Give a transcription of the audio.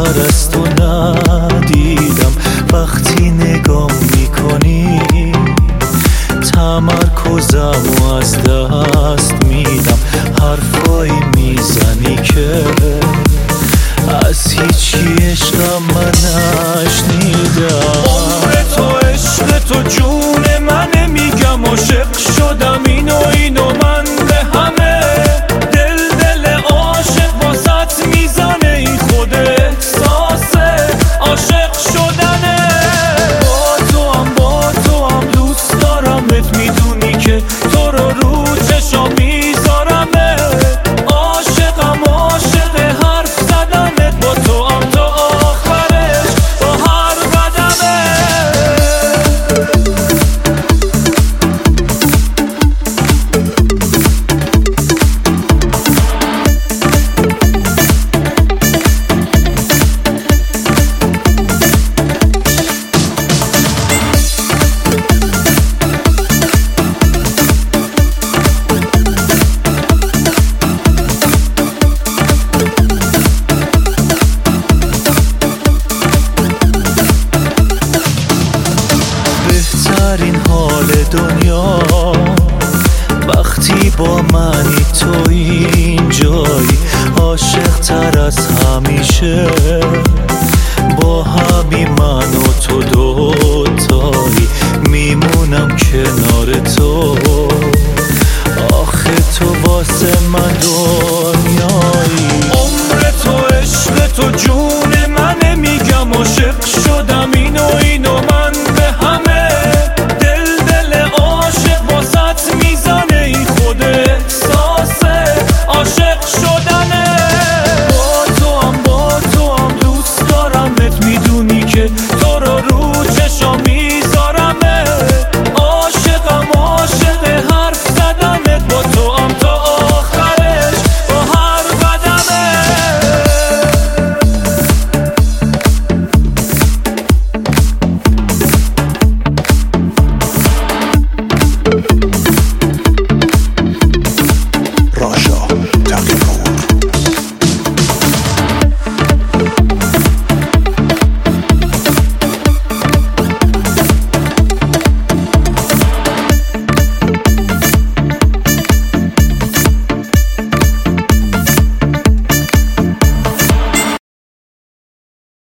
خبر از تو ندیدم. وقتی نگاه میکنی تمرکزم از دست میدم. حرفایی میزنی که از هیچی عشقم من نشنیدم. عمر تو عشق تو جون منه، میگم عاشق شدم اینو من به همه. دل عاشق واسط میزنه، این خود احساسه عاشق شدنه. با تو هم دوست دارمت، میدونی که تو رو چشام میذارمه. عاشقم عاشق حرف زدنت، با تو هم تا آخرش با هر قدمه. بهترین حال دنیا وقتی با منی، تو اینجایی. عاشق تر از همیشه با همین من و تو دوتایی. میمونم کنار تو، آخه تو واسه من دنیایی. عمر تو عشق تو جون منه، میگم عاشق شدم اینو